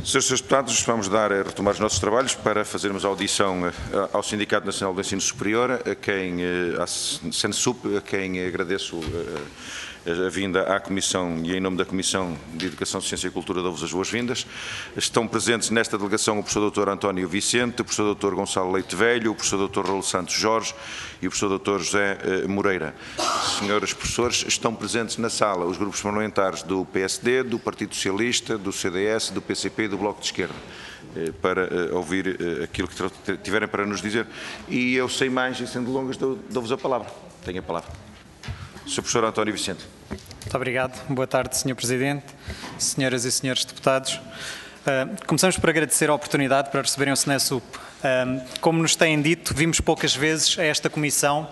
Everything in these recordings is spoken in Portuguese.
Senhores Deputados, vamos retomar os nossos trabalhos para fazermos a audição ao Sindicato Nacional do Ensino Superior, à SENSUP, a quem agradeço a vinda à Comissão e em nome da Comissão de Educação, Ciência e Cultura dou-vos as boas-vindas. Estão presentes nesta delegação o professor Dr. António Vicente, o professor Dr. Gonçalo Leite Velho, o professor Dr. Raul Santos Jorge e o professor Dr. José Moreira. Senhores professores, estão presentes na sala os grupos parlamentares do PSD, do Partido Socialista, do CDS, do PCP e do Bloco de Esquerda, para ouvir aquilo que tiverem para nos dizer. E eu, sem mais e sendo longas, dou-vos a palavra. Tenho a palavra. Sr. Professor António Vicente. Muito obrigado. Boa tarde, Sr. Presidente, senhoras e senhores deputados. Começamos por agradecer a oportunidade para receberem o SENSUP. Como nos têm dito, vimos poucas vezes a esta comissão,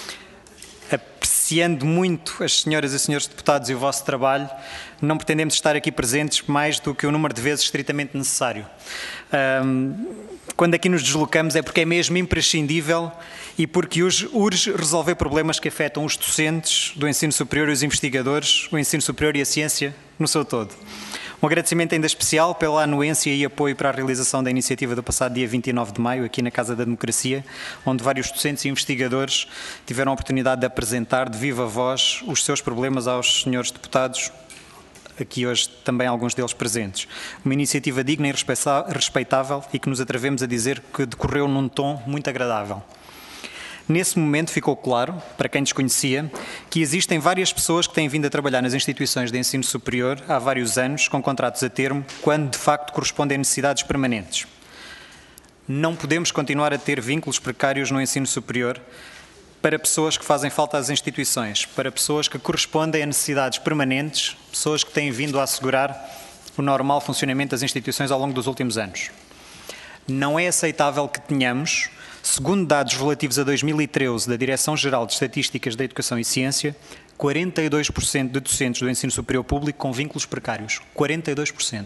apreciando muito as senhoras e senhores deputados e o vosso trabalho, não pretendemos estar aqui presentes mais do que o número de vezes estritamente necessário. Quando aqui nos deslocamos é porque é mesmo imprescindível e porque urge resolver problemas que afetam os docentes do ensino superior e os investigadores, o ensino superior e a ciência no seu todo. Um agradecimento ainda especial pela anuência e apoio para a realização da iniciativa do passado dia 29 de maio, aqui na Casa da Democracia, onde vários docentes e investigadores tiveram a oportunidade de apresentar de viva voz os seus problemas aos senhores deputados, aqui hoje também alguns deles presentes. Uma iniciativa digna e respeitável e que nos atrevemos a dizer que decorreu num tom muito agradável. Nesse momento ficou claro, para quem desconhecia, que existem várias pessoas que têm vindo a trabalhar nas instituições de ensino superior há vários anos, com contratos a termo, quando de facto correspondem a necessidades permanentes. Não podemos continuar a ter vínculos precários no ensino superior para pessoas que fazem falta às instituições, para pessoas que correspondem a necessidades permanentes, pessoas que têm vindo a assegurar o normal funcionamento das instituições ao longo dos últimos anos. Não é aceitável que tenhamos, segundo dados relativos a 2013 da Direção-Geral de Estatísticas da Educação e Ciência, 42% de docentes do ensino superior público com vínculos precários. 42%.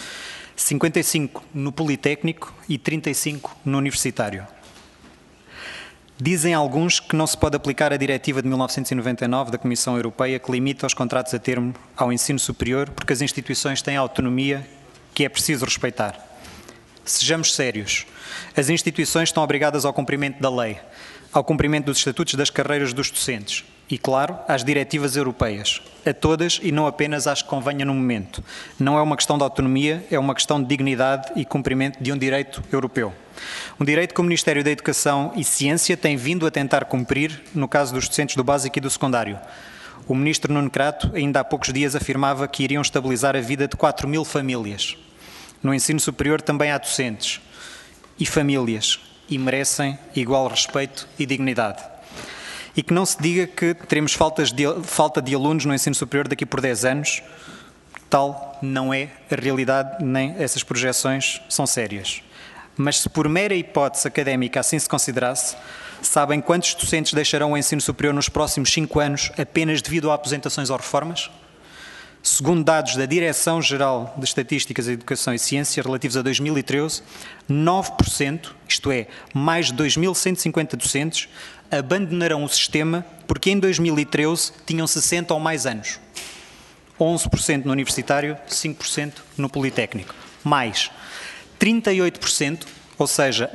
55% no Politécnico e 35% no Universitário. Dizem alguns que não se pode aplicar a Diretiva de 1999 da Comissão Europeia que limita os contratos a termo ao ensino superior porque as instituições têm autonomia que é preciso respeitar. Sejamos sérios. As instituições estão obrigadas ao cumprimento da lei, ao cumprimento dos estatutos das carreiras dos docentes e, claro, às diretivas europeias, a todas e não apenas às que convenha no momento. Não é uma questão de autonomia, é uma questão de dignidade e cumprimento de um direito europeu. Um direito que o Ministério da Educação e Ciência tem vindo a tentar cumprir no caso dos docentes do básico e do secundário. O Ministro Nuno Crato ainda há poucos dias afirmava que iriam estabilizar a vida de 4.000 famílias. No ensino superior também há docentes e famílias e merecem igual respeito e dignidade. E que não se diga que teremos falta de alunos no ensino superior daqui por 10 anos, tal não é a realidade, nem essas projeções são sérias. Mas se por mera hipótese académica assim se considerasse, sabem quantos docentes deixarão o ensino superior nos próximos 5 anos apenas devido a aposentações ou reformas? Segundo dados da Direção-Geral de Estatísticas da Educação e Ciência, relativos a 2013, 9%, isto é, mais de 2.150 docentes, abandonarão o sistema porque em 2013 tinham 60 ou mais anos. 11% no Universitário, 5% no Politécnico. Mais 38%, ou seja,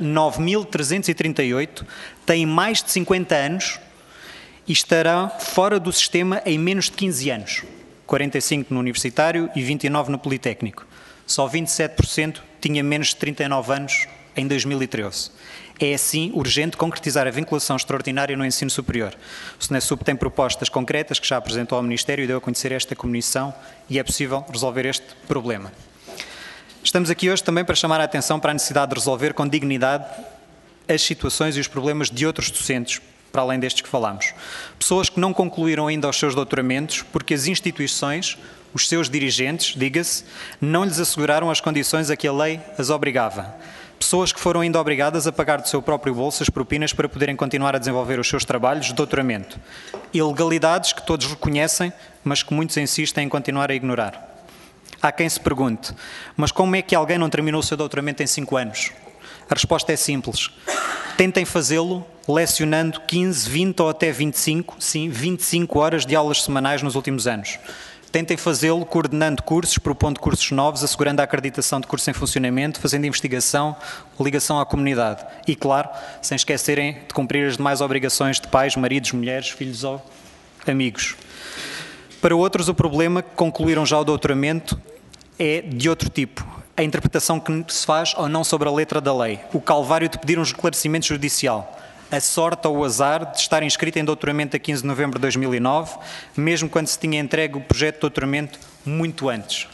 9.338, têm mais de 50 anos e estarão fora do sistema em menos de 15 anos. 45% no Universitário e 29% no Politécnico. Só 27% tinha menos de 39 anos em 2013. É assim urgente concretizar a vinculação extraordinária no ensino superior. O SENSUP tem propostas concretas que já apresentou ao Ministério e deu a conhecer esta comissão e é possível resolver este problema. Estamos aqui hoje também para chamar a atenção para a necessidade de resolver com dignidade as situações e os problemas de outros docentes, para além destes que falámos. Pessoas que não concluíram ainda os seus doutoramentos porque as instituições, os seus dirigentes, diga-se, não lhes asseguraram as condições a que a lei as obrigava. Pessoas que foram ainda obrigadas a pagar do seu próprio bolso as propinas para poderem continuar a desenvolver os seus trabalhos de doutoramento. Ilegalidades que todos reconhecem, mas que muitos insistem em continuar a ignorar. Há quem se pergunte, mas como é que alguém não terminou o seu doutoramento em 5 anos? A resposta é simples. Tentem fazê-lo lecionando 15, 20 ou até 25, sim, 25 horas de aulas semanais nos últimos anos. Tentem fazê-lo coordenando cursos, propondo cursos novos, assegurando a acreditação de cursos em funcionamento, fazendo investigação, ligação à comunidade. E, claro, sem esquecerem de cumprir as demais obrigações de pais, maridos, mulheres, filhos ou amigos. Para outros, o problema, que concluíram já o doutoramento, é de outro tipo. A interpretação que se faz ou não sobre a letra da lei. O calvário de pedir um esclarecimento judicial. A sorte ou o azar de estar inscrito em doutoramento a 15 de novembro de 2009, mesmo quando se tinha entregue o projeto de doutoramento muito antes.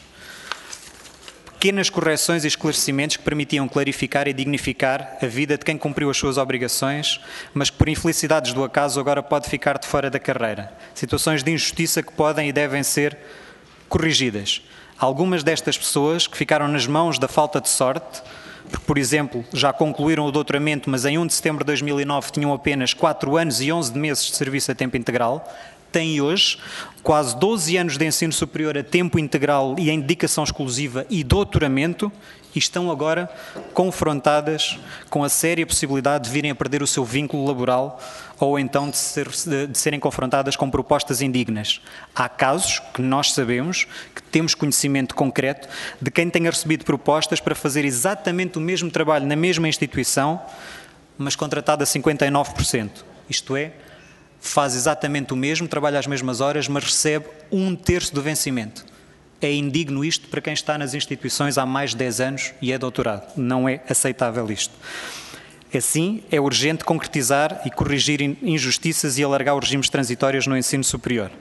Pequenas correções e esclarecimentos que permitiam clarificar e dignificar a vida de quem cumpriu as suas obrigações, mas que por infelicidades do acaso agora pode ficar de fora da carreira. Situações de injustiça que podem e devem ser corrigidas. Algumas destas pessoas que ficaram nas mãos da falta de sorte, porque, por exemplo, já concluíram o doutoramento, mas em 1 de setembro de 2009 tinham apenas 4 anos e 11 meses de serviço a tempo integral, têm hoje quase 12 anos de ensino superior a tempo integral e em dedicação exclusiva e doutoramento, e estão agora confrontadas com a séria possibilidade de virem a perder o seu vínculo laboral ou então de serem confrontadas com propostas indignas. Há casos que nós sabemos, que temos conhecimento concreto, de quem tenha recebido propostas para fazer exatamente o mesmo trabalho na mesma instituição, mas contratado a 59%. Isto é, faz exatamente o mesmo, trabalha as mesmas horas, mas recebe 1/3 do vencimento. É indigno isto para quem está nas instituições há mais de 10 anos e é doutorado. Não é aceitável isto. Assim, é urgente concretizar e corrigir injustiças e alargar os regimes transitórios no ensino superior.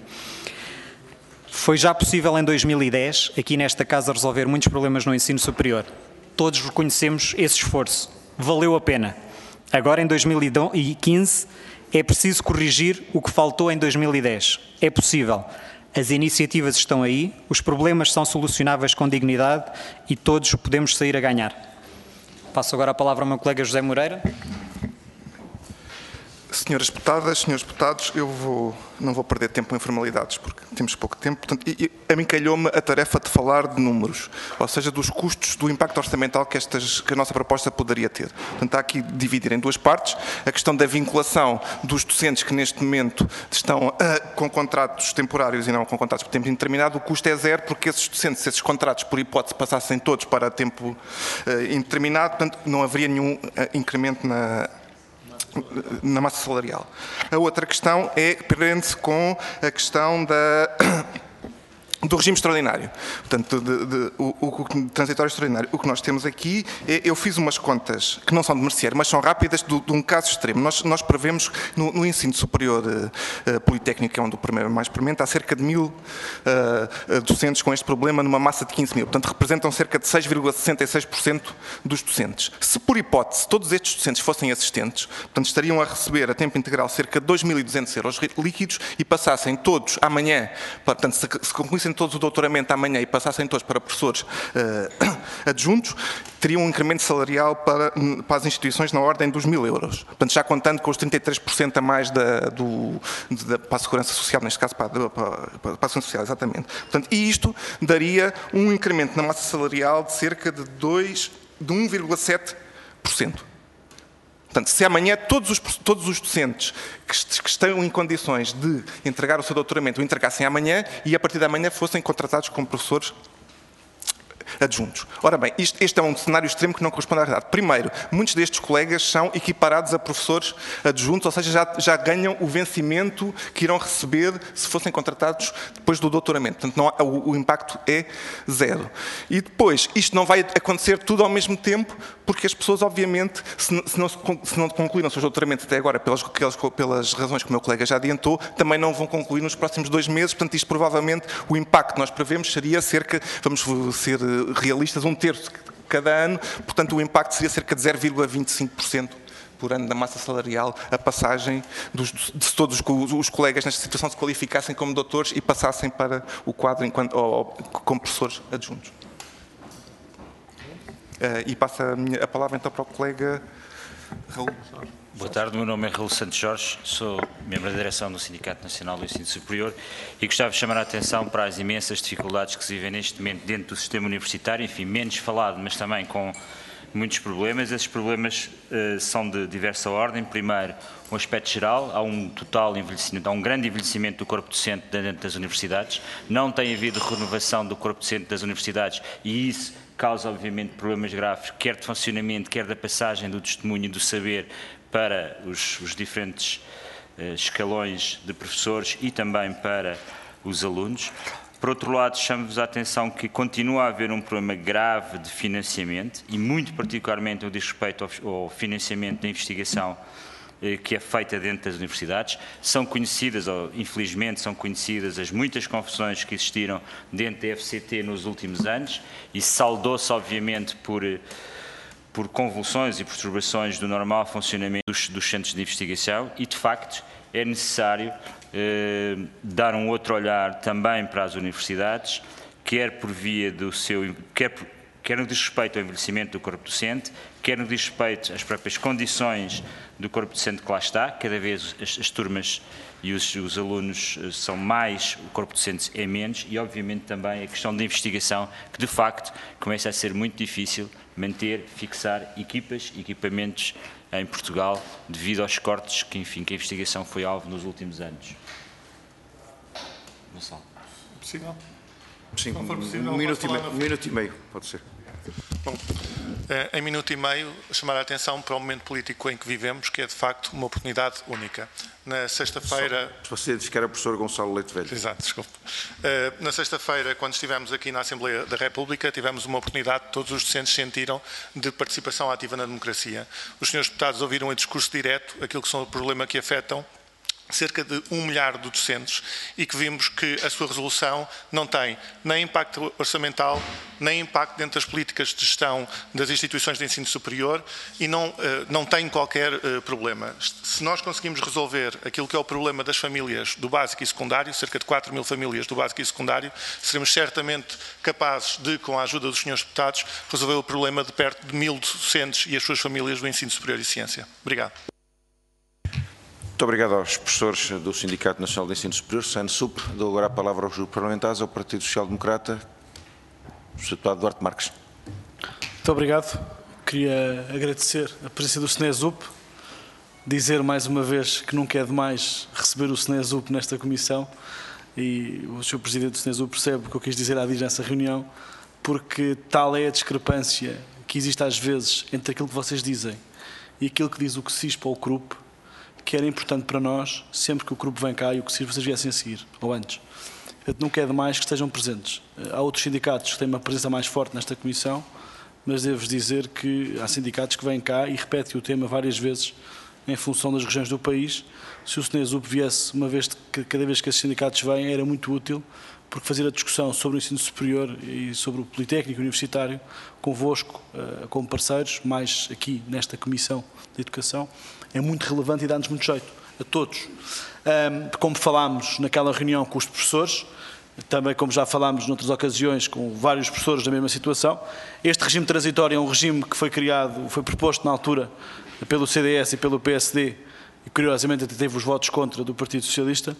Foi já possível em 2010, aqui nesta casa, resolver muitos problemas no ensino superior. Todos reconhecemos esse esforço. Valeu a pena. Agora, em 2015, é preciso corrigir o que faltou em 2010. É possível. As iniciativas estão aí, os problemas são solucionáveis com dignidade e todos podemos sair a ganhar. Passo agora a palavra ao meu colega José Moreira. Senhoras deputadas, senhores deputados, não vou perder tempo em formalidades, porque temos pouco tempo. Portanto, a mim calhou-me a tarefa de falar de números, ou seja, dos custos, do impacto orçamental que a nossa proposta poderia ter. Portanto, há aqui dividir em duas partes. A questão da vinculação dos docentes que neste momento estão com contratos temporários e não com contratos por tempo indeterminado. O custo é zero, porque esses docentes, esses contratos, por hipótese, passassem todos para tempo indeterminado, portanto, não haveria nenhum incremento na massa salarial. A outra questão prende-se com a questão do regime extraordinário, portanto, o transitório extraordinário. O que nós temos aqui eu fiz umas contas que não são de merceário, mas são rápidas, de um caso extremo. Nós prevemos no ensino superior politécnico, que é onde o primeiro mais experimenta, há cerca de 1000 docentes com este problema numa massa de 15 mil. Portanto, representam cerca de 6,66% dos docentes. Se, por hipótese, todos estes docentes fossem assistentes, portanto, estariam a receber a tempo integral cerca de 2.200 euros líquidos e passassem todos amanhã, portanto, se concluíssem todos o doutoramento amanhã e passassem todos para professores adjuntos, teriam um incremento salarial para as instituições na ordem dos 1.000 euros. Portanto, já contando com os 33% a mais para a Segurança Social, neste caso para a Segurança Social, exatamente. Portanto, e isto daria um incremento na massa salarial de cerca de 1,7%. Portanto, se amanhã todos os docentes que estão em condições de entregar o seu doutoramento o entregassem amanhã e a partir de amanhã fossem contratados como professores adjuntos. Ora bem, este é um cenário extremo que não corresponde à realidade. Primeiro, muitos destes colegas são equiparados a professores adjuntos, ou seja, já ganham o vencimento que irão receber se fossem contratados depois do doutoramento. Portanto, o impacto é zero. E depois, isto não vai acontecer tudo ao mesmo tempo, porque as pessoas, obviamente, se não concluíram os seus doutoramentos até agora, pelas razões que o meu colega já adiantou, também não vão concluir nos próximos 2 meses. Portanto, isto provavelmente, o impacto que nós prevemos seria cerca, vamos ser realistas, 1/3 cada ano. Portanto, o impacto seria cerca de 0,25% por ano da massa salarial, a passagem de todos os colegas nesta situação se qualificassem como doutores e passassem para o quadro como professores adjuntos. E passo a palavra então para o colega Raul. Boa tarde, o meu nome é Raul Santos Jorge, sou membro da direção do Sindicato Nacional do Ensino Superior e gostava de chamar a atenção para as imensas dificuldades que se vivem neste momento dentro do sistema universitário, enfim, menos falado, mas também com muitos problemas. Esses problemas são de diversa ordem. Primeiro, um aspecto geral, há um total envelhecimento, há um grande envelhecimento do corpo docente dentro das universidades. Não tem havido renovação do corpo docente das universidades e isso causa, obviamente, problemas graves, quer de funcionamento, quer da passagem do testemunho e do saber para os diferentes escalões de professores e também para os alunos. Por outro lado, chamo-vos a atenção que continua a haver um problema grave de financiamento e muito particularmente no que diz respeito ao financiamento da investigação que é feita dentro das universidades. São conhecidas, ou infelizmente são conhecidas, as muitas confusões que existiram dentro da FCT nos últimos anos e saldou-se obviamente por convulsões e perturbações do normal funcionamento dos centros de investigação e de facto é necessário dar um outro olhar também para as universidades, quer por via do seu... quer no que diz respeito ao envelhecimento do corpo docente, quer no que diz respeito às próprias condições do corpo docente que lá está, cada vez as turmas e os alunos são mais, o corpo docente é menos, e obviamente também a questão da investigação, que de facto começa a ser muito difícil manter, fixar equipamentos em Portugal, devido aos cortes que, enfim, que a investigação foi alvo nos últimos anos. Gonçalo. Possível? Sim, Se não for possível, um minuto e meio, pode ser. Bom, em minuto e meio, chamar a atenção para o momento político em que vivemos, que é de facto uma oportunidade única. Na sexta-feira... Se você diz que era o professor Gonçalo Leite Velho. Exato, desculpe. Na sexta-feira, quando estivemos aqui na Assembleia da República, tivemos uma oportunidade, todos os docentes sentiram, de participação ativa na democracia. Os senhores deputados ouviram em discurso direto aquilo que são o problema que afetam cerca de 1 milhar de docentes e que vimos que a sua resolução não tem nem impacto orçamental, nem impacto dentro das políticas de gestão das instituições de ensino superior e não tem qualquer problema. Se nós conseguimos resolver aquilo que é o problema das famílias do básico e secundário, cerca de 4 mil famílias do básico e secundário, seremos certamente capazes de, com a ajuda dos senhores deputados, resolver o problema de perto de 1000 docentes e as suas famílias do ensino superior e ciência. Obrigado. Muito obrigado aos professores do Sindicato Nacional de Ensino Superior, SANSUP. Dou agora a palavra aos grupos parlamentares, ao Partido Social Democrata, o Sr. Deputado Duarte Marques. Muito obrigado. Queria agradecer a presença do SNESUP, dizer mais uma vez que nunca é demais receber o SNESUP nesta comissão e o Sr. Presidente do SNESUP percebe o que eu quis dizer à dirigência nessa reunião, porque tal é a discrepância que existe às vezes entre aquilo que vocês dizem e aquilo que diz o CISP ou o CRUP, que era importante para nós, sempre que o CRUP vem cá e o que vocês viessem a seguir, ou antes. Portanto, nunca é demais que estejam presentes. Há outros sindicatos que têm uma presença mais forte nesta comissão, mas devo-vos dizer que há sindicatos que vêm cá e repetem o tema várias vezes em função das regiões do país. Se o SNESUP viesse uma vez, cada vez que esses sindicatos vêm, era muito útil, porque fazer a discussão sobre o ensino superior e sobre o politécnico universitário, convosco, como parceiros, mais aqui nesta Comissão de Educação, é muito relevante e dá-nos muito jeito, a todos. Como falámos naquela reunião com os professores, também como já falámos noutras ocasiões com vários professores da mesma situação, este regime transitório é um regime que foi criado, foi proposto na altura pelo CDS e pelo PSD, e curiosamente até teve os votos contra do Partido Socialista,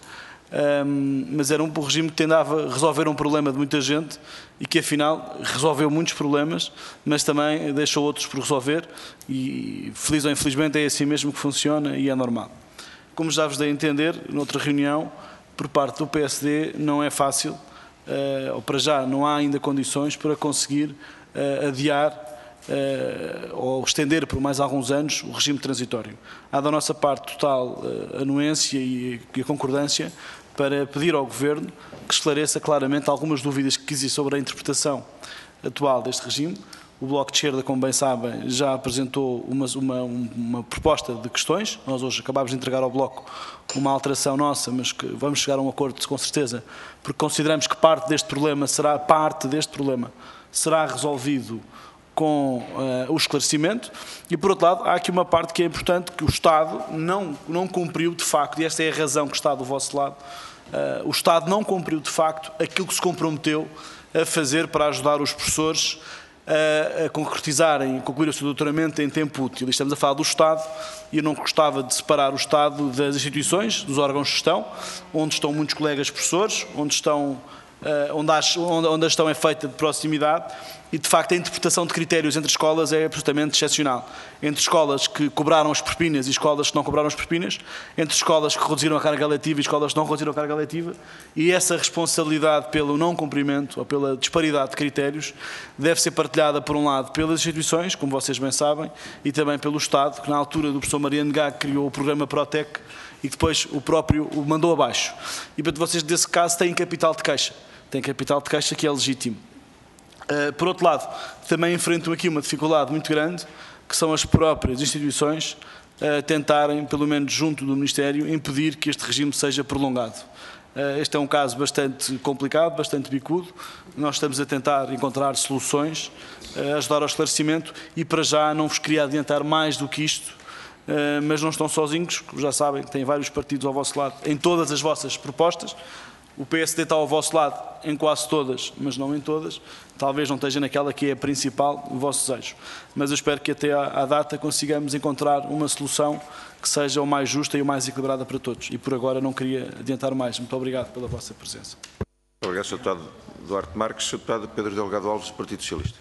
mas era um regime que tentava resolver um problema de muita gente e que afinal resolveu muitos problemas, mas também deixou outros por resolver e feliz ou infelizmente é assim mesmo que funciona e é normal. Como já vos dei a entender, noutra reunião, por parte do PSD não é fácil, ou para já não há ainda condições para conseguir adiar ou estender por mais alguns anos o regime transitório. Há da nossa parte total anuência e a concordância para pedir ao Governo que esclareça claramente algumas dúvidas que existem sobre a interpretação atual deste regime. O Bloco de Esquerda, como bem sabem, já apresentou uma proposta de questões. Nós hoje acabámos de entregar ao Bloco uma alteração nossa, mas que vamos chegar a um acordo com certeza, porque consideramos que parte deste problema será resolvido com o esclarecimento e, por outro lado, há aqui uma parte que é importante, que o Estado não cumpriu de facto, e esta é a razão que está do vosso lado, o Estado não cumpriu de facto aquilo que se comprometeu a fazer para ajudar os professores a concretizarem e concluir o seu doutoramento em tempo útil. Estamos a falar do Estado e eu não gostava de separar o Estado das instituições, dos órgãos de gestão, onde estão muitos colegas professores, onde a gestão é feita de proximidade e, de facto, a interpretação de critérios entre escolas é absolutamente excepcional. Entre escolas que cobraram as propinas e escolas que não cobraram as propinas, entre escolas que reduziram a carga letiva e escolas que não reduziram a carga letiva, e essa responsabilidade pelo não cumprimento ou pela disparidade de critérios deve ser partilhada, por um lado, pelas instituições, como vocês bem sabem, e também pelo Estado, que na altura do professor Mariano Gago criou o programa Protec e que depois o próprio o mandou abaixo. E, portanto, vocês, desse caso, têm capital de queixa. Têm capital de queixa que é legítimo. Por outro lado, também enfrentam aqui uma dificuldade muito grande, que são as próprias instituições tentarem, pelo menos junto do Ministério, impedir que este regime seja prolongado. Este é um caso bastante complicado, bastante bicudo. Nós estamos a tentar encontrar soluções, ajudar ao esclarecimento e, para já, não vos queria adiantar mais do que isto, mas não estão sozinhos, já sabem que têm vários partidos ao vosso lado em todas as vossas propostas. O PSD está ao vosso lado em quase todas, mas não em todas. Talvez não esteja naquela que é a principal, o vosso desejo. Mas eu espero que até à data consigamos encontrar uma solução que seja o mais justa e o mais equilibrada para todos. E por agora não queria adiantar mais. Muito obrigado pela vossa presença. Muito obrigado, Sr. Deputado Duarte Marques. Sr. Deputado Pedro Delgado Alves, do Partido Socialista.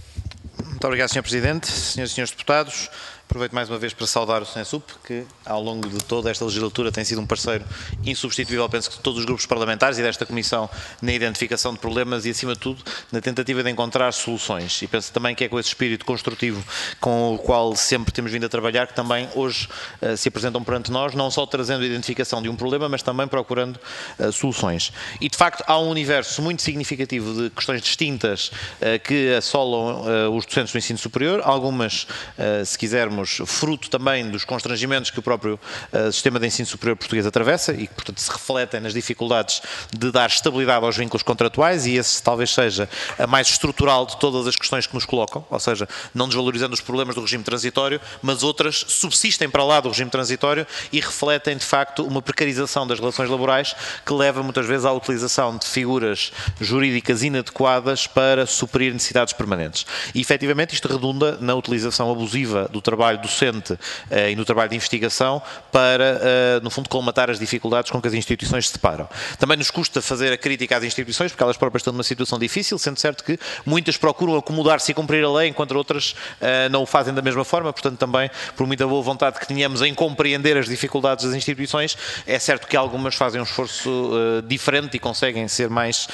Muito obrigado, Sr. Presidente. Senhoras e Senhores Deputados, aproveito mais uma vez para saudar o SNESUP, que ao longo de toda esta legislatura tem sido um parceiro insubstituível, penso que de todos os grupos parlamentares e desta Comissão, na identificação de problemas e, acima de tudo, na tentativa de encontrar soluções. E penso também que é com esse espírito construtivo com o qual sempre temos vindo a trabalhar, que também hoje se apresentam perante nós, não só trazendo a identificação de um problema, mas também procurando soluções. E, de facto, há um universo muito significativo de questões distintas que assolam os docentes do ensino superior, algumas, se quisermos, fruto também dos constrangimentos que o próprio sistema de ensino superior português atravessa e que, portanto, se refletem nas dificuldades de dar estabilidade aos vínculos contratuais, e esse talvez seja a mais estrutural de todas as questões que nos colocam, ou seja, não desvalorizando os problemas do regime transitório, mas outras subsistem para lá do regime transitório e refletem, de facto, uma precarização das relações laborais que leva muitas vezes à utilização de figuras jurídicas inadequadas para suprir necessidades permanentes. E, efetivamente, isto redunda na utilização abusiva do trabalho docente e no trabalho de investigação para, no fundo, colmatar as dificuldades com que as instituições se deparam. Também nos custa fazer a crítica às instituições, porque elas próprias estão numa situação difícil, sendo certo que muitas procuram acomodar-se e cumprir a lei, enquanto outras não o fazem da mesma forma. Portanto, também, por muita boa vontade que tenhamos em compreender as dificuldades das instituições, é certo que algumas fazem um esforço diferente e conseguem ser mais,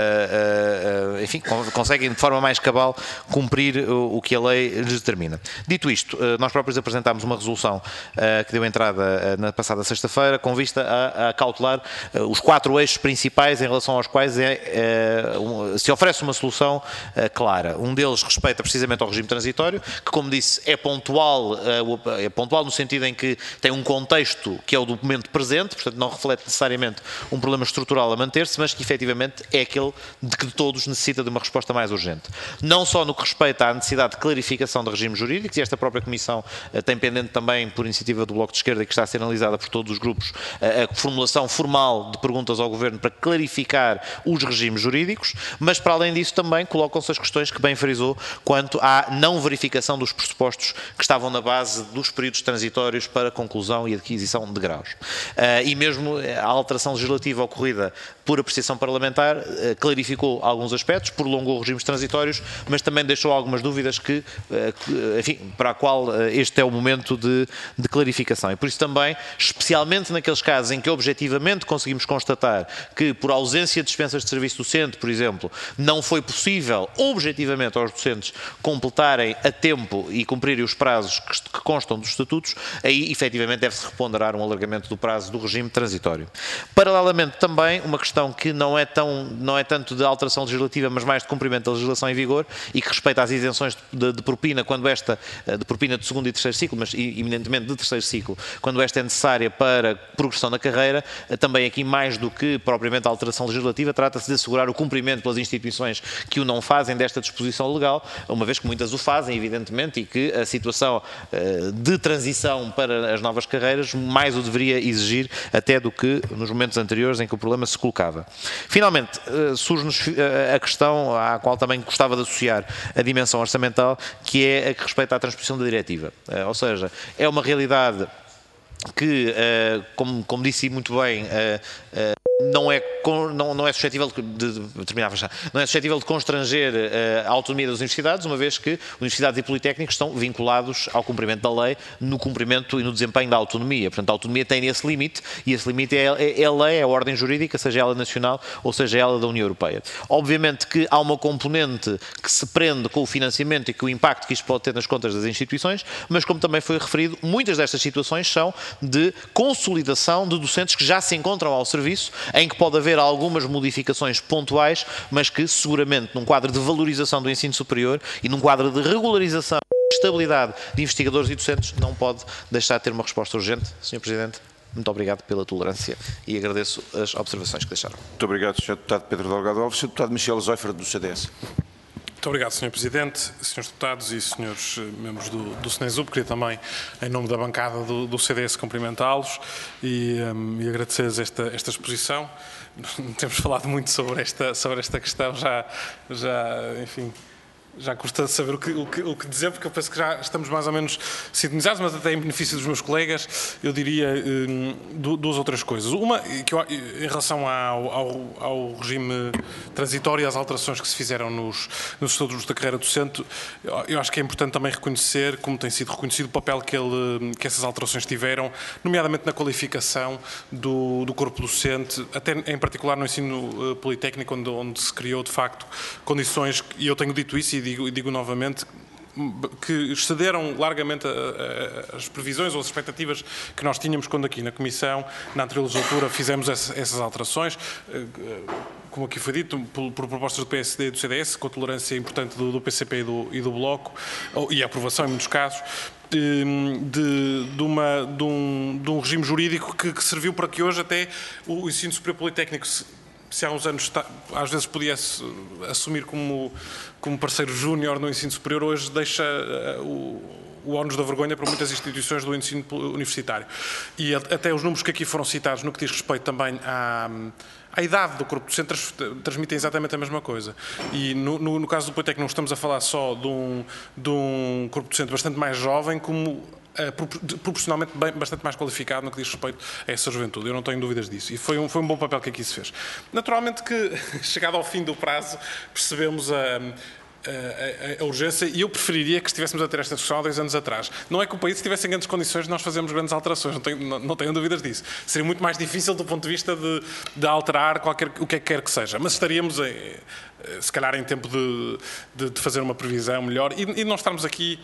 enfim, conseguem de forma mais cabal cumprir o que a lei lhes determina. Dito isto, nós próprios apresentámos uma resolução que deu entrada na passada sexta-feira com vista a cautelar os 4 eixos principais em relação aos quais se oferece uma solução clara. Um deles respeita precisamente ao regime transitório, que, como disse, é pontual no sentido em que tem um contexto que é o do momento presente, portanto não reflete necessariamente um problema estrutural a manter-se, mas que efetivamente é aquele de que de todos necessita de uma resposta mais urgente. Não só no que respeita à necessidade de clarificação de regimes jurídicos, e esta própria Comissão tem pendente também, por iniciativa do Bloco de Esquerda, e que está a ser analisada por todos os grupos, a formulação formal de perguntas ao Governo para clarificar os regimes jurídicos, mas para além disso também colocam-se as questões que bem frisou quanto à não verificação dos pressupostos que estavam na base dos períodos transitórios para conclusão e aquisição de graus. E mesmo a alteração legislativa ocorrida por apreciação parlamentar clarificou alguns aspectos, prolongou regimes transitórios, mas também deixou algumas dúvidas que, enfim, para a qual este é o momento de clarificação. E por isso também, especialmente naqueles casos em que objetivamente conseguimos constatar que, por ausência de dispensas de serviço docente, por exemplo, não foi possível objetivamente aos docentes completarem a tempo e cumprirem os prazos que constam dos estatutos, aí efetivamente deve-se reponderar um alargamento do prazo do regime transitório. Paralelamente também, uma questão que não é tanto de alteração legislativa, mas mais de cumprimento da legislação em vigor e que respeita às isenções de propina, quando esta, de propina de segundo e terceiro ciclo, mas eminentemente de terceiro ciclo, quando esta é necessária para progressão na carreira, também aqui mais do que propriamente a alteração legislativa, trata-se de assegurar o cumprimento pelas instituições que o não fazem desta disposição legal, uma vez que muitas o fazem, evidentemente, e que a situação de transição para as novas carreiras mais o deveria exigir até do que nos momentos anteriores em que o problema se colocava. Finalmente, surge-nos a questão à qual também gostava de associar a dimensão orçamental, que é a que respeita à transposição da diretiva. Ou seja, é uma realidade que, como disse muito bem, não é suscetível de constranger a autonomia das universidades, uma vez que universidades e politécnicos estão vinculados ao cumprimento da lei, no cumprimento e no desempenho da autonomia. Portanto, a autonomia tem esse limite, e esse limite é a lei, é a ordem jurídica, seja ela nacional ou seja ela da União Europeia. Obviamente que há uma componente que se prende com o financiamento e com o impacto que isto pode ter nas contas das instituições, mas como também foi referido, muitas destas situações são de consolidação de docentes que já se encontram ao serviço, em que pode haver algumas modificações pontuais, mas que seguramente num quadro de valorização do ensino superior e num quadro de regularização e estabilidade de investigadores e docentes não pode deixar de ter uma resposta urgente. Sr. Presidente, muito obrigado pela tolerância e agradeço as observações que deixaram. Muito obrigado, Sr. Deputado Pedro Delgado Alves. Sr. Deputado Michel Zoifert, do CDS. Muito obrigado, Sr. Presidente, Srs. Deputados e Srs. Membros do SNESUP. Queria também, em nome da bancada do CDS, cumprimentá-los e agradecer-lhes esta exposição. Temos falado muito sobre esta questão, enfim, já custa saber o que dizer, porque eu penso que já estamos mais ou menos sintonizados, mas até em benefício dos meus colegas, eu diria duas ou três coisas. Uma, que em relação ao regime transitório e às alterações que se fizeram nos estudos da carreira docente, eu acho que é importante também reconhecer, como tem sido reconhecido, o papel que essas alterações tiveram, nomeadamente na qualificação do corpo docente, até em particular no ensino politécnico, onde se criou, de facto, condições, e eu tenho dito isso e digo novamente, que excederam largamente as previsões ou as expectativas que nós tínhamos quando aqui na Comissão, na anterior legislatura, fizemos essas alterações, como aqui foi dito, por propostas do PSD e do CDS, com a tolerância importante do PCP e do Bloco, e a aprovação em muitos casos, de um regime jurídico que serviu para que hoje até o ensino superior politécnico, se há uns anos às vezes podia assumir como parceiro júnior no ensino superior, hoje deixa o ónus da vergonha para muitas instituições do ensino universitário. E até os números que aqui foram citados, no que diz respeito também à idade do corpo docente, transmitem exatamente a mesma coisa. E no caso do Politécnico não estamos a falar só de um corpo docente bastante mais jovem, como proporcionalmente bastante mais qualificado no que diz respeito a essa juventude. Eu não tenho dúvidas disso. E foi um bom papel que aqui se fez. Naturalmente que, chegado ao fim do prazo, percebemos a urgência, e eu preferiria que estivéssemos a ter esta discussão há 2 anos atrás. Não é que o país estivesse em grandes condições de nós fazermos grandes alterações, não tenho dúvidas disso. Seria muito mais difícil do ponto de vista de alterar o que quer que seja, mas estaríamos se calhar em tempo de fazer uma previsão melhor e não estarmos aqui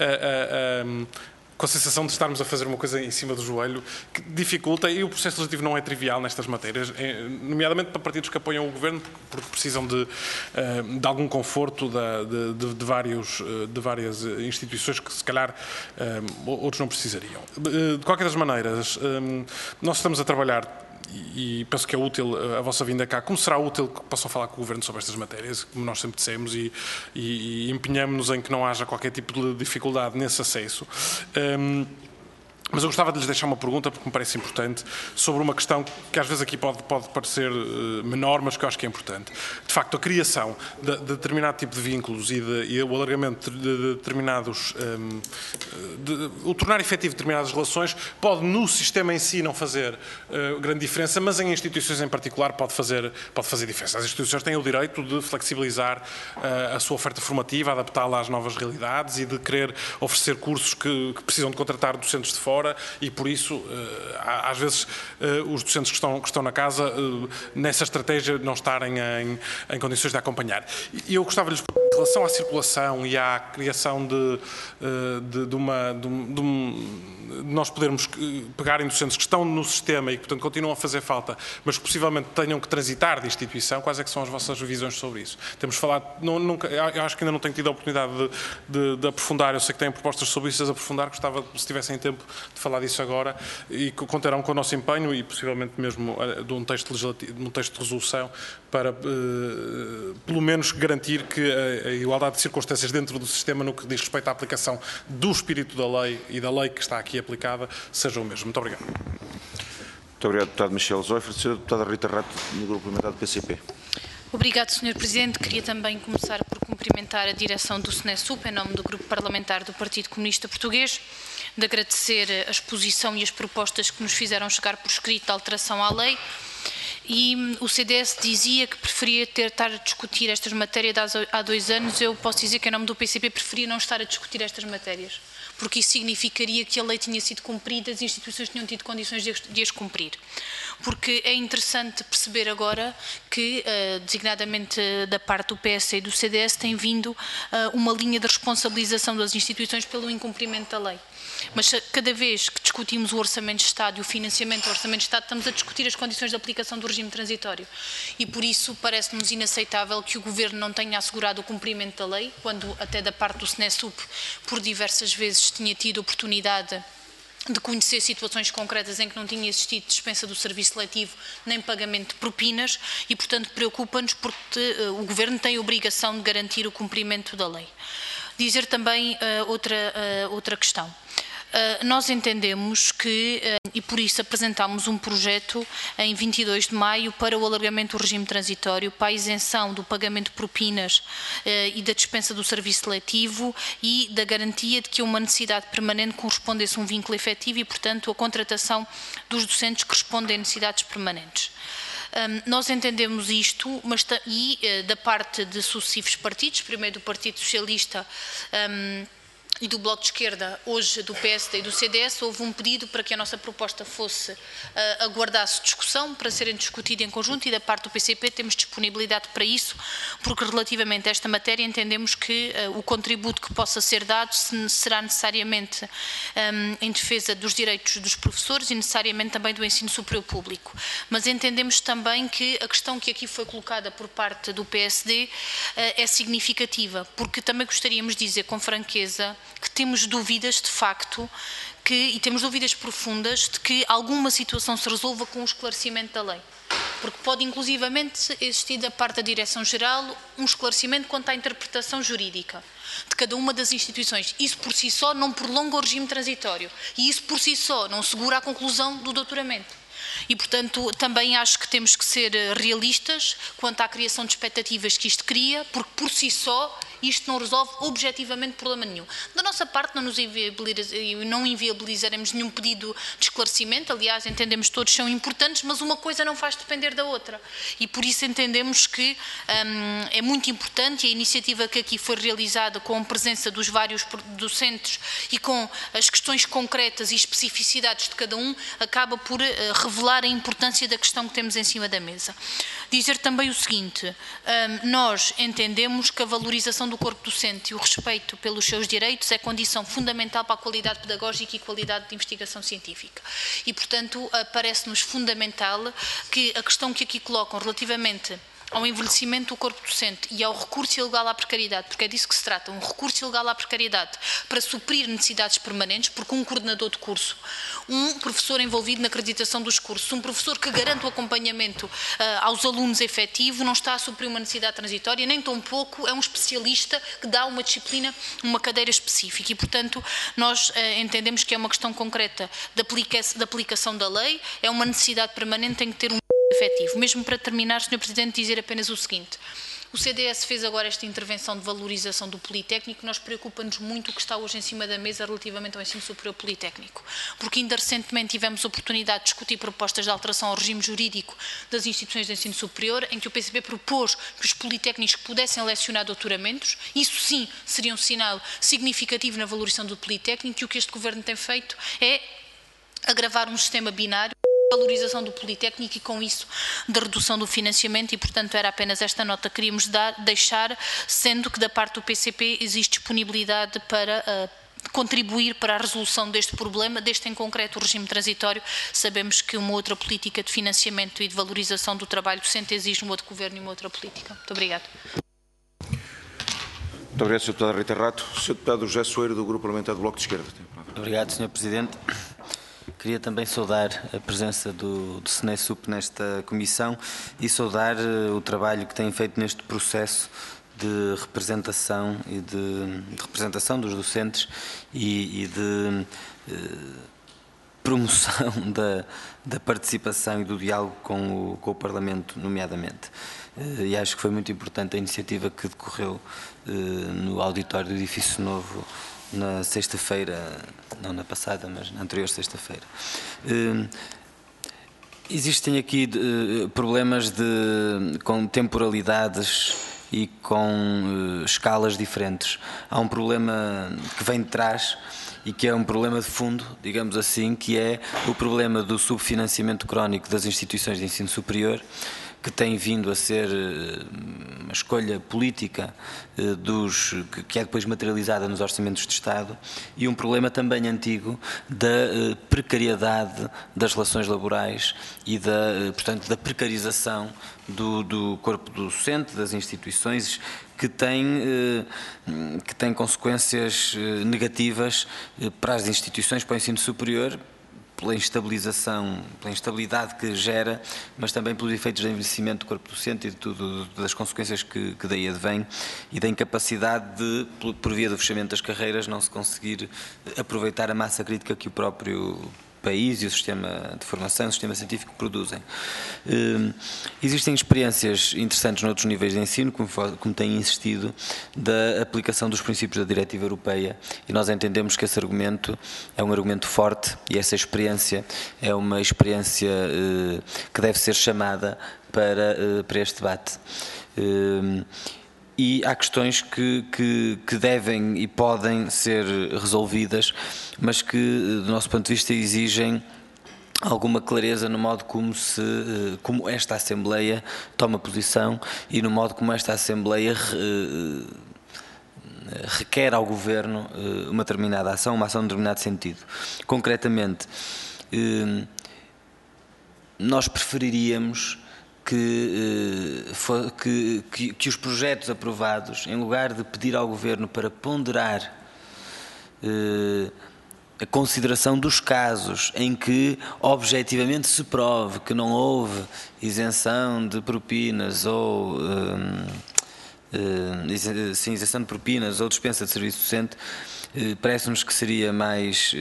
com a sensação de estarmos a fazer uma coisa em cima do joelho, que dificulta, e o processo legislativo não é trivial nestas matérias, nomeadamente para partidos que apoiam o Governo, porque precisam de algum conforto de várias instituições que se calhar outros não precisariam. De qualquer das maneiras, nós estamos a trabalhar, e penso que é útil a vossa vinda cá, como será útil que possam falar com o Governo sobre estas matérias, como nós sempre dissemos, e empenhamos-nos em que não haja qualquer tipo de dificuldade nesse acesso. Mas eu gostava de lhes deixar uma pergunta, porque me parece importante, sobre uma questão que às vezes aqui pode parecer menor, mas que eu acho que é importante. De facto, a criação de determinado tipo de vínculos e o alargamento de determinados... o tornar efetivo determinadas relações pode, no sistema em si, não fazer grande diferença, mas em instituições em particular pode fazer diferença. As instituições têm o direito de flexibilizar a sua oferta formativa, adaptá-la às novas realidades e de querer oferecer cursos que precisam de contratar docentes de fora, e por isso, às vezes, os docentes que estão na casa, nessa estratégia, não estarem em condições de acompanhar. E eu gostava-lhes, em relação à circulação e à criação de nós podermos pegar em docentes que estão no sistema e que, portanto, continuam a fazer falta, mas que possivelmente tenham que transitar de instituição, quais é que são as vossas visões sobre isso? Temos falado, eu acho que ainda não tenho tido a oportunidade de aprofundar, eu sei que têm propostas sobre isso, de aprofundar, gostava, se tivessem tempo, de falar disso agora, e contarão com o nosso empenho e possivelmente mesmo de um texto legislativo, de um texto de resolução, para pelo menos garantir que a igualdade de circunstâncias dentro do sistema, no que diz respeito à aplicação do espírito da lei e da lei que está aqui aplicada, seja o mesmo. Muito obrigado. Muito obrigado, deputado Michel Zoifert. Sra. deputada Rita Rato, no grupo parlamentar do PCP. Obrigado, Sr. Presidente. Queria também começar por cumprimentar a direção do SNESUP, em nome do Grupo Parlamentar do Partido Comunista Português, de agradecer a exposição e as propostas que nos fizeram chegar por escrito de alteração à lei E o CDS dizia que preferia estar a discutir estas matérias há 2 anos. Eu posso dizer que, em nome do PCP, preferia não estar a discutir estas matérias, porque isso significaria que a lei tinha sido cumprida, as instituições tinham tido condições de as cumprir. Porque é interessante perceber agora que, designadamente da parte do PS e do CDS, tem vindo uma linha de responsabilização das instituições pelo incumprimento da lei. Mas cada vez que discutimos o Orçamento de Estado e o financiamento do Orçamento de Estado, estamos a discutir as condições de aplicação do regime transitório. E por isso parece-nos inaceitável que o Governo não tenha assegurado o cumprimento da lei, quando até da parte do SNESUP, por diversas vezes, tinha tido oportunidade de conhecer situações concretas em que não tinha existido dispensa do serviço letivo nem pagamento de propinas e, portanto, preocupa-nos porque o Governo tem a obrigação de garantir o cumprimento da lei. Dizer também outra questão. Nós entendemos que, e por isso apresentámos um projeto em 22 de maio para o alargamento do regime transitório, para a isenção do pagamento de propinas e da dispensa do serviço letivo e da garantia de que uma necessidade permanente correspondesse a um vínculo efetivo e, portanto, a contratação dos docentes que respondem a necessidades permanentes. Nós entendemos isto, mas da parte de sucessivos partidos, primeiro do Partido Socialista e do Bloco de Esquerda, hoje do PSD e do CDS, houve um pedido para que a nossa proposta aguardasse discussão, para serem discutida em conjunto, e da parte do PCP temos disponibilidade para isso, porque relativamente a esta matéria entendemos que o contributo que possa ser dado será necessariamente em defesa dos direitos dos professores e necessariamente também do ensino superior público. Mas entendemos também que a questão que aqui foi colocada por parte do PSD é significativa, porque também gostaríamos de dizer com franqueza que temos dúvidas, de facto, e temos dúvidas profundas de que alguma situação se resolva com o esclarecimento da lei. Porque pode, inclusivamente, existir da parte da Direção-Geral um esclarecimento quanto à interpretação jurídica de cada uma das instituições. Isso por si só não prolonga o regime transitório e isso por si só não segura a conclusão do doutoramento. E, portanto, também acho que temos que ser realistas quanto à criação de expectativas que isto cria, porque por si só isto não resolve objetivamente problema nenhum. Da nossa parte não inviabilizaremos nenhum pedido de esclarecimento, aliás, entendemos que todos são importantes, mas uma coisa não faz depender da outra. E por isso entendemos que é muito importante e a iniciativa que aqui foi realizada com a presença dos vários docentes e com as questões concretas e especificidades de cada um, acaba por revelar a importância da questão que temos em cima da mesa. Dizer também o seguinte, nós entendemos que a valorização do corpo docente e o respeito pelos seus direitos é condição fundamental para a qualidade pedagógica e qualidade de investigação científica. E, portanto, parece-nos fundamental que a questão que aqui colocam relativamente ao envelhecimento do corpo docente e ao recurso ilegal à precariedade, porque é disso que se trata, um recurso ilegal à precariedade para suprir necessidades permanentes, porque um coordenador de curso, um professor envolvido na acreditação dos cursos, um professor que garante o acompanhamento aos alunos efetivo, não está a suprir uma necessidade transitória, nem tampouco é um especialista que dá uma disciplina, uma cadeira específica. E, portanto, nós entendemos que é uma questão concreta de aplicação da lei, é uma necessidade permanente, tem que ter um efetivo. Mesmo para terminar, Sr. Presidente, dizer apenas o seguinte. O CDS fez agora esta intervenção de valorização do Politécnico. Nós preocupa-nos muito o que está hoje em cima da mesa relativamente ao ensino superior politécnico, porque ainda recentemente tivemos a oportunidade de discutir propostas de alteração ao regime jurídico das instituições de ensino superior, em que o PCP propôs que os politécnicos pudessem lecionar doutoramentos. Isso sim seria um sinal significativo na valorização do Politécnico, e o que este Governo tem feito é agravar um sistema binário, valorização do Politécnico e, com isso, da redução do financiamento, e, portanto, era apenas esta nota que queríamos deixar, sendo que da parte do PCP existe disponibilidade para contribuir para a resolução deste problema, deste em concreto o regime transitório. Sabemos que uma outra política de financiamento e de valorização do trabalho docente exige um outro Governo e uma outra política. Muito obrigada. Muito obrigado, Sr. Deputado Rita Rato. Sr. Deputado José Soeiro, do Grupo Parlamentar do Bloco de Esquerda. Muito obrigado, Sr. Presidente. Queria também saudar a presença do SNESUP nesta comissão e saudar o trabalho que têm feito neste processo de representação e de representação dos docentes e de promoção da participação e do diálogo com o Parlamento, nomeadamente. E acho que foi muito importante a iniciativa que decorreu no auditório do Edifício Novo na sexta-feira, não na passada, mas na anterior sexta-feira. Existem aqui problemas com temporalidades e com escalas diferentes. Há um problema que vem de trás e que é um problema de fundo, digamos assim, que é o problema do subfinanciamento crónico das instituições de ensino superior, que tem vindo a ser uma escolha política que é depois materializada nos orçamentos de Estado, e um problema também antigo da precariedade das relações laborais e portanto, da precarização do corpo docente, das instituições, que tem consequências negativas para as instituições, para o ensino superior, pela instabilidade que gera, mas também pelos efeitos do envelhecimento do corpo docente e das consequências que daí advém, e da incapacidade de, por via do fechamento das carreiras, não se conseguir aproveitar a massa crítica que o próprio país e o sistema de formação, o sistema científico produzem. Existem experiências interessantes noutros níveis de ensino, como têm insistido, da aplicação dos princípios da Diretiva Europeia, e nós entendemos que esse argumento é um argumento forte, e essa experiência é uma experiência que deve ser chamada para este debate. E há questões que devem e podem ser resolvidas, mas que, do nosso ponto de vista, exigem alguma clareza no modo como esta Assembleia toma posição e no modo como esta Assembleia requer ao Governo uma determinada ação, uma ação em determinado sentido. Concretamente, nós preferiríamos que os projetos aprovados, em lugar de pedir ao Governo para ponderar a consideração dos casos em que objetivamente se prove que não houve isenção de propinas ou isenção de propinas ou dispensa de serviço docente, parece-nos que seria mais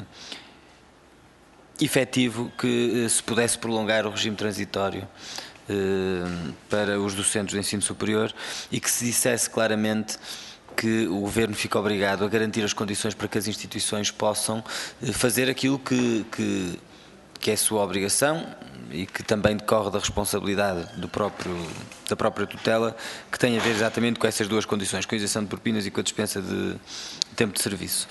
efetivo que se pudesse prolongar o regime transitório para os docentes do ensino superior e que se dissesse claramente que o Governo fica obrigado a garantir as condições para que as instituições possam fazer aquilo que é a sua obrigação e que também decorre da responsabilidade da própria tutela, que tem a ver exatamente com essas duas condições, com a isenção de propinas e com a dispensa de tempo de serviço.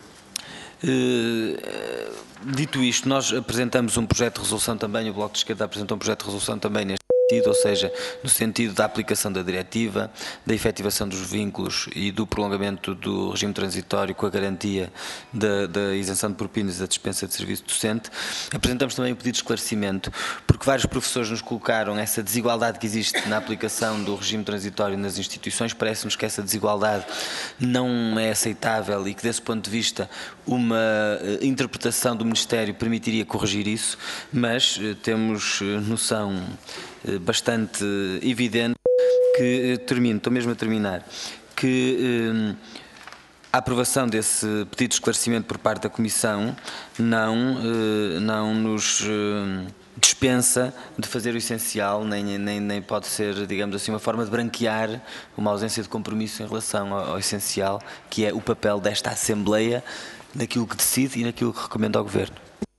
Dito isto, nós apresentamos um projeto de resolução também, o Bloco de Esquerda apresentou um projeto de resolução também neste sentido, ou seja, no sentido da aplicação da diretiva, da efetivação dos vínculos e do prolongamento do regime transitório com a garantia da isenção de propinas e da dispensa de serviço docente. Apresentamos também um pedido de esclarecimento, porque vários professores nos colocaram essa desigualdade que existe na aplicação do regime transitório nas instituições. Parece-nos que essa desigualdade não é aceitável e que, desse ponto de vista, uma interpretação do Ministério permitiria corrigir isso, mas temos noção bastante evidente que, estou mesmo a terminar, que a aprovação desse pedido de esclarecimento por parte da Comissão não nos dispensa de fazer o essencial, nem pode ser, digamos assim, uma forma de branquear uma ausência de compromisso em relação ao essencial, que é o papel desta Assembleia naquilo que decide e naquilo que recomenda ao Governo.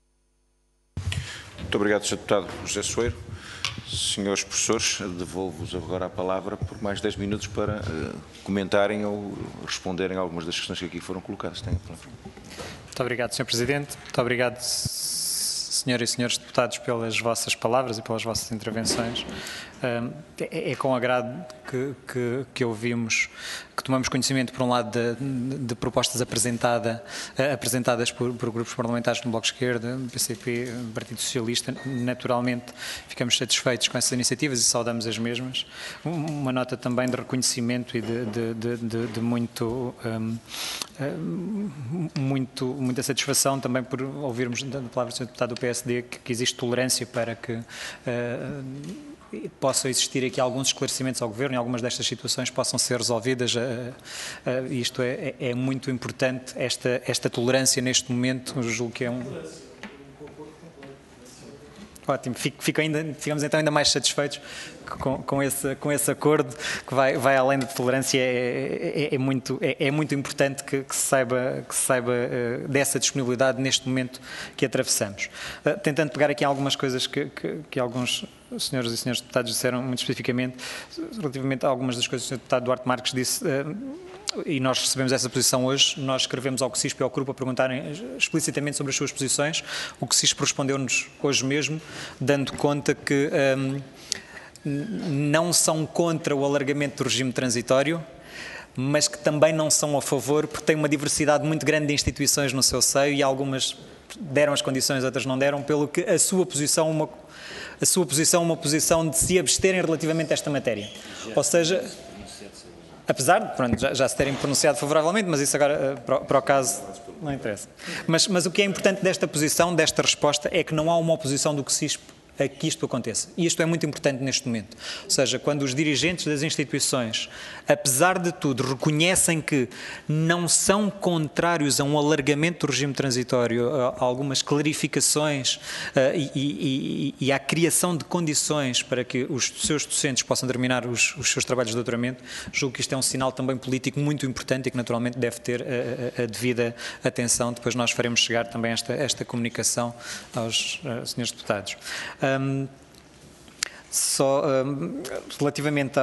Muito obrigado, Sr. Deputado José Soeiro. Senhores professores, devolvo-vos agora a palavra por mais 10 minutos para comentarem ou responderem a algumas das questões que aqui foram colocadas. Tenho a palavra. Muito obrigado, Sr. Presidente. Muito obrigado, Senhoras e Senhores Deputados, pelas vossas palavras e pelas vossas intervenções. É com agrado que ouvimos, que tomamos conhecimento, por um lado, de propostas apresentadas por grupos parlamentares no Bloco de Esquerda, PCP, Partido Socialista. Naturalmente, ficamos satisfeitos com essas iniciativas e saudamos as mesmas. Uma nota também de reconhecimento e de muita satisfação também por ouvirmos da palavra do Sr. Deputado do PSD que existe tolerância para que possam existir aqui alguns esclarecimentos ao Governo e algumas destas situações possam ser resolvidas. Isto é muito importante, esta tolerância neste momento, julgo que é Ótimo, ficamos então ainda mais satisfeitos com esse acordo que vai além da tolerância. É muito importante que se saiba dessa disponibilidade neste momento que atravessamos. Tentando pegar aqui algumas coisas que alguns senhores e senhores deputados disseram muito especificamente, relativamente a algumas das coisas que o Sr. Deputado Duarte Marques disse, e nós recebemos essa posição hoje. Nós escrevemos ao CSISP e ao CRUP a perguntarem explicitamente sobre as suas posições. O CSISP respondeu-nos hoje mesmo, dando conta que não são contra o alargamento do regime transitório, mas que também não são a favor, porque tem uma diversidade muito grande de instituições no seu seio e algumas deram as condições, outras não deram, pelo que a sua posição é uma posição de se absterem relativamente a esta matéria. Ou seja, apesar de já se terem pronunciado favoravelmente, mas isso agora, para o caso, não interessa. Mas o que é importante desta posição, desta resposta, é que não há uma oposição do CSISP a que isto aconteça. E isto é muito importante neste momento. Ou seja, quando os dirigentes das instituições, apesar de tudo, reconhecem que não são contrários a um alargamento do regime transitório, a algumas clarificações e à criação de condições para que os seus docentes possam terminar os seus trabalhos de doutoramento, julgo que isto é um sinal também político muito importante e que naturalmente deve ter a devida atenção. Depois nós faremos chegar também esta comunicação aos senhores deputados. Relativamente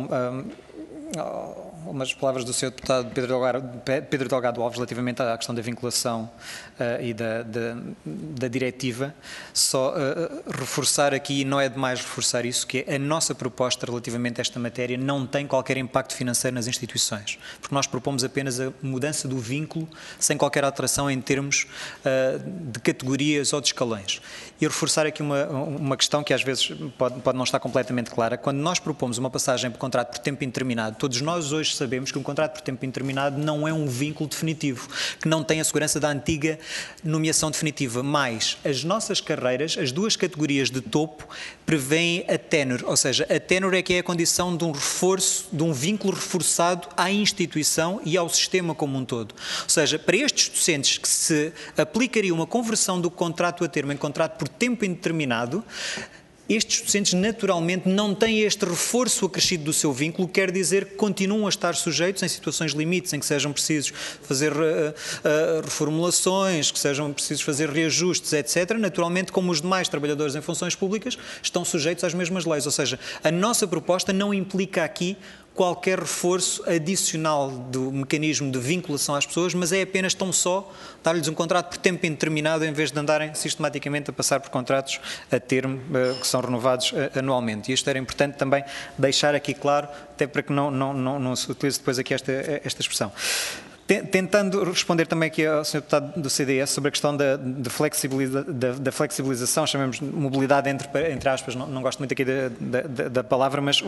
umas palavras do Sr. Deputado Pedro Delgado Alves relativamente à questão da vinculação e da diretiva, só reforçar aqui, e não é demais reforçar isso, que a nossa proposta relativamente a esta matéria não tem qualquer impacto financeiro nas instituições, porque nós propomos apenas a mudança do vínculo sem qualquer alteração em termos de categorias ou de escalões. E reforçar aqui uma questão que às vezes pode não estar completamente clara. Quando nós propomos uma passagem por contrato por tempo indeterminado, todos nós hoje sabemos que um contrato por tempo indeterminado não é um vínculo definitivo, que não tem a segurança da antiga nomeação definitiva, mas as nossas carreiras, as duas categorias de topo, prevêem a tenure, ou seja, a tenure é que é a condição de um reforço, de um vínculo reforçado à instituição e ao sistema como um todo. Ou seja, para estes docentes que se aplicaria uma conversão do contrato a termo em contrato por tempo indeterminado, estes docentes naturalmente não têm este reforço acrescido do seu vínculo, quer dizer que continuam a estar sujeitos em situações limites em que sejam precisos fazer reformulações, que sejam precisos fazer reajustes, etc. Naturalmente, como os demais trabalhadores em funções públicas, estão sujeitos às mesmas leis. Ou seja, a nossa proposta não implica aqui qualquer reforço adicional do mecanismo de vinculação às pessoas, mas é apenas tão só dar-lhes um contrato por tempo indeterminado em vez de andarem sistematicamente a passar por contratos a termo que são renovados anualmente. E isto era importante também deixar aqui claro, até para que não se utilize depois aqui esta expressão. Tentando responder também aqui ao Sr. Deputado do CDS sobre a questão da flexibilização, chamemos de mobilidade entre aspas, não gosto muito aqui da palavra, mas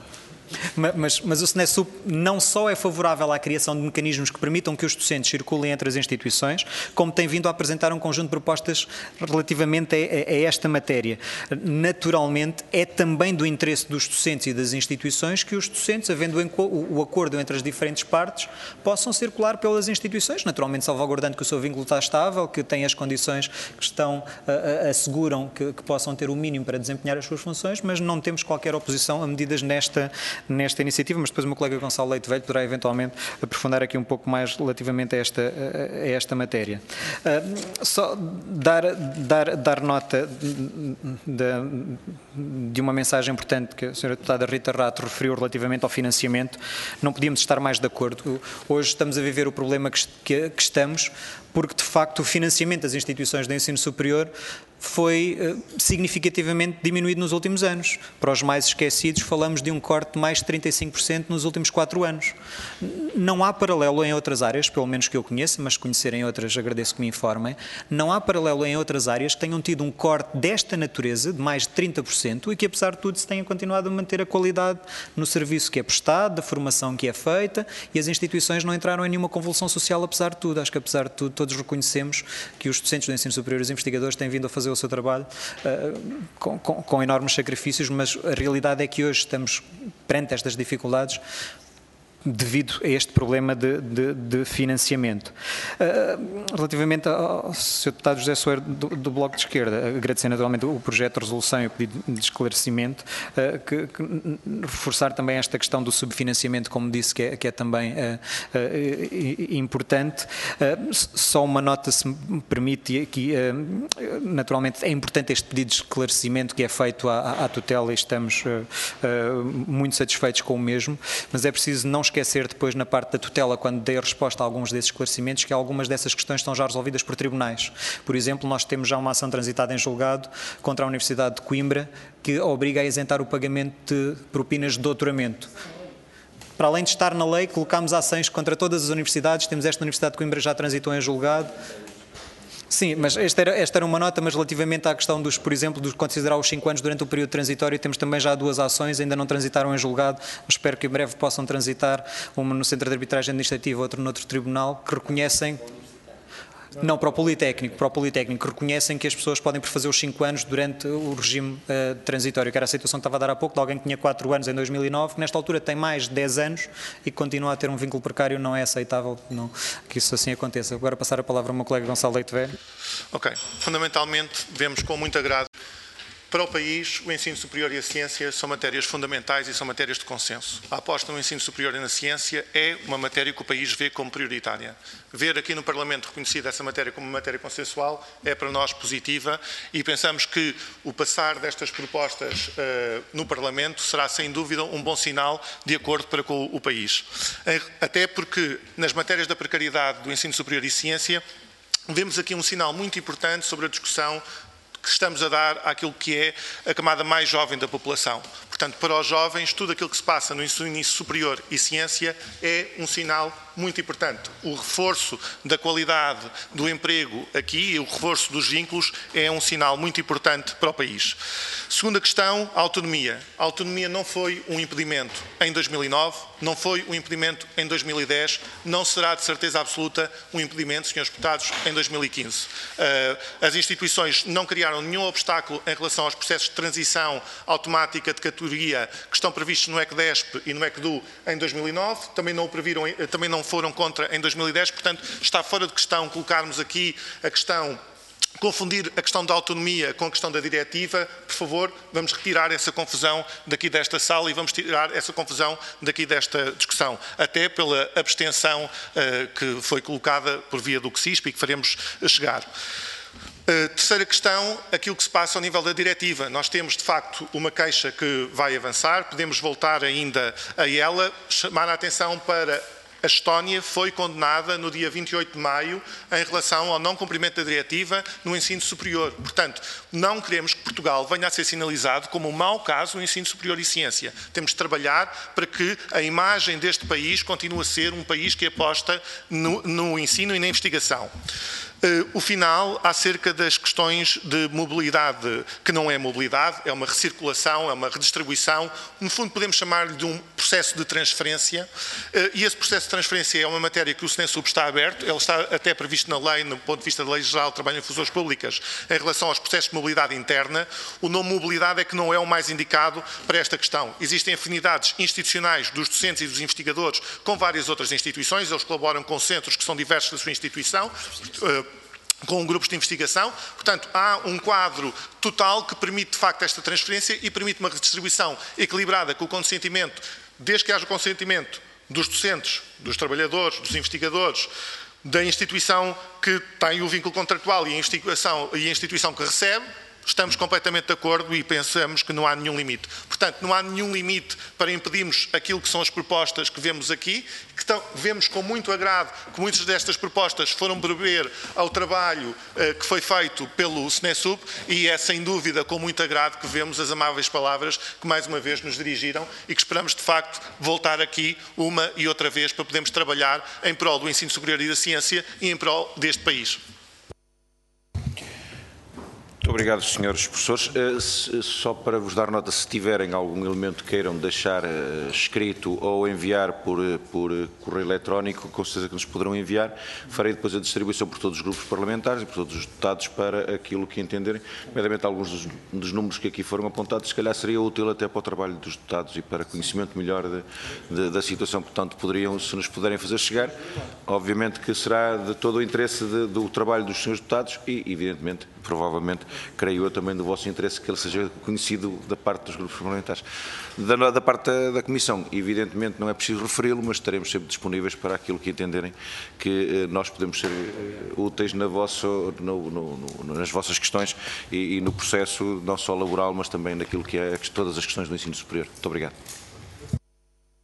o SNESUP não só é favorável à criação de mecanismos que permitam que os docentes circulem entre as instituições, como tem vindo a apresentar um conjunto de propostas relativamente a esta matéria. Naturalmente, é também do interesse dos docentes e das instituições que os docentes, havendo o acordo entre as diferentes partes, possam circular pelas instituições, naturalmente salvaguardando que o seu vínculo está estável, que tem as condições que asseguram que possam ter o mínimo para desempenhar as suas funções, mas não temos qualquer oposição a medidas nesta iniciativa, mas depois o meu colega Gonçalo Leite Velho poderá eventualmente aprofundar aqui um pouco mais relativamente a esta matéria. Só dar nota de uma mensagem importante que a Sra. Deputada Rita Rato referiu relativamente ao financiamento. Não podíamos estar mais de acordo. Hoje estamos a viver o problema que estamos, porque de facto o financiamento das instituições de ensino superior foi significativamente diminuído nos últimos anos. Para os mais esquecidos, falamos de um corte de mais de 35% nos últimos 4 anos. Não há paralelo em outras áreas, pelo menos que eu conheça, mas se conhecerem outras, agradeço que me informem. Não há paralelo em outras áreas que tenham tido um corte desta natureza, de mais de 30%, e que, apesar de tudo, se tenha continuado a manter a qualidade no serviço que é prestado, da formação que é feita, e as instituições não entraram em nenhuma convulsão social, apesar de tudo. Acho que, apesar de tudo, todos reconhecemos que os docentes do ensino superior e os investigadores têm vindo a fazer o seu trabalho com enormes sacrifícios, mas a realidade é que hoje estamos perante estas dificuldades devido a este problema de financiamento. Relativamente ao Sr. Deputado José Soeiro do Bloco de Esquerda, agradecer naturalmente o projeto de resolução e o pedido de esclarecimento, que reforçar também esta questão do subfinanciamento, como disse, que é também importante. Só uma nota, se me permite, aqui, naturalmente é importante este pedido de esclarecimento que é feito à tutela e estamos muito satisfeitos com o mesmo, mas é preciso não esquecer depois na parte da tutela, quando dei a resposta a alguns desses esclarecimentos, que algumas dessas questões estão já resolvidas por tribunais. Por exemplo, nós temos já uma ação transitada em julgado contra a Universidade de Coimbra que obriga a isentar o pagamento de propinas de doutoramento. Para além de estar na lei, colocámos ações contra todas as universidades, temos esta Universidade de Coimbra já transitou em julgado. Sim, mas esta era uma nota, mas relativamente à questão dos, por exemplo, de considerar os 5 anos durante o período transitório, temos também já 2 ações, ainda não transitaram em julgado, mas espero que em breve possam transitar, uma no Centro de Arbitragem Administrativa, outra noutro tribunal, que reconhecem, não, para o Politécnico, reconhecem que as pessoas podem fazer os 5 anos durante o regime transitório, que era a situação que estava a dar há pouco, de alguém que tinha 4 anos em 2009, que nesta altura tem mais de 10 anos e que continua a ter um vínculo precário. Não é aceitável que isso assim aconteça. Agora passar a palavra ao meu colega Gonçalo Leite Velho. Ok. Fundamentalmente, vemos com muito agrado. Para o país, o ensino superior e a ciência são matérias fundamentais e são matérias de consenso. A aposta no ensino superior e na ciência é uma matéria que o país vê como prioritária. Ver aqui no Parlamento reconhecida essa matéria como uma matéria consensual é para nós positiva e pensamos que o passar destas propostas no Parlamento será sem dúvida um bom sinal de acordo para com o país. Até porque nas matérias da precariedade do ensino superior e ciência vemos aqui um sinal muito importante sobre a discussão que estamos a dar àquilo que é a camada mais jovem da população. Portanto, para os jovens, tudo aquilo que se passa no ensino superior e ciência é um sinal muito importante. O reforço da qualidade do emprego aqui e o reforço dos vínculos é um sinal muito importante para o país. Segunda questão, a autonomia. A autonomia não foi um impedimento em 2009, não foi um impedimento em 2010, não será de certeza absoluta um impedimento, senhores deputados, em 2015. As instituições não criaram nenhum obstáculo em relação aos processos de transição automática de categoria que estão previstos no ECDESP e no ECDU em 2009, também não foram contra em 2010, portanto está fora de questão colocarmos aqui a questão, confundir a questão da autonomia com a questão da diretiva. Por favor, vamos retirar essa confusão daqui desta sala e vamos tirar essa confusão daqui desta discussão, até pela abstenção que foi colocada por via do CSISP e que faremos chegar. Terceira questão, aquilo que se passa ao nível da diretiva. Nós temos, de facto, uma queixa que vai avançar, podemos voltar ainda a ela, chamar a atenção para a Estónia foi condenada no dia 28 de maio em relação ao não cumprimento da diretiva no ensino superior. Portanto, não queremos que Portugal venha a ser sinalizado como um mau caso no ensino superior e ciência. Temos de trabalhar para que a imagem deste país continue a ser um país que aposta no ensino e na investigação. O final, acerca das questões de mobilidade, que não é mobilidade, é uma recirculação, é uma redistribuição. No fundo, podemos chamar-lhe de um processo de transferência. E esse processo de transferência é uma matéria que o SNESUP está aberto. Ele está até previsto na lei, no ponto de vista da Lei Geral de Trabalho em Funções Públicas, em relação aos processos de mobilidade interna. O nome mobilidade é que não é o mais indicado para esta questão. Existem afinidades institucionais dos docentes e dos investigadores com várias outras instituições. Eles colaboram com centros que são diversos da sua instituição, com grupos de investigação. Portanto, há um quadro total que permite, de facto, esta transferência e permite uma redistribuição equilibrada com o consentimento, desde que haja o consentimento dos docentes, dos trabalhadores, dos investigadores, da instituição que tem o vínculo contratual e a instituição que recebe. Estamos completamente de acordo e pensamos que não há nenhum limite. Portanto, não há nenhum limite para impedirmos aquilo que são as propostas que vemos aqui, vemos com muito agrado que muitas destas propostas foram beber ao trabalho que foi feito pelo SNESUP e é sem dúvida com muito agrado que vemos as amáveis palavras que mais uma vez nos dirigiram e que esperamos de facto voltar aqui uma e outra vez para podermos trabalhar em prol do ensino superior e da ciência e em prol deste país. Muito obrigado, senhores professores. Só para vos dar nota, se tiverem algum elemento que queiram deixar escrito ou enviar por correio eletrónico, com certeza que nos poderão enviar. Farei depois a distribuição por todos os grupos parlamentares e por todos os deputados para aquilo que entenderem. Nomeadamente, alguns dos números que aqui foram apontados, se calhar seria útil até para o trabalho dos deputados e para conhecimento melhor da situação. Portanto, se nos puderem fazer chegar, obviamente que será de todo o interesse do trabalho dos senhores deputados e, evidentemente, provavelmente, creio eu também do vosso interesse que ele seja conhecido da parte dos grupos parlamentares. Da parte da Comissão, evidentemente não é preciso referi-lo, mas estaremos sempre disponíveis para aquilo que entenderem que nós podemos ser úteis nas vossas questões e no processo não só laboral, mas também naquilo que é todas as questões do ensino superior. Muito obrigado.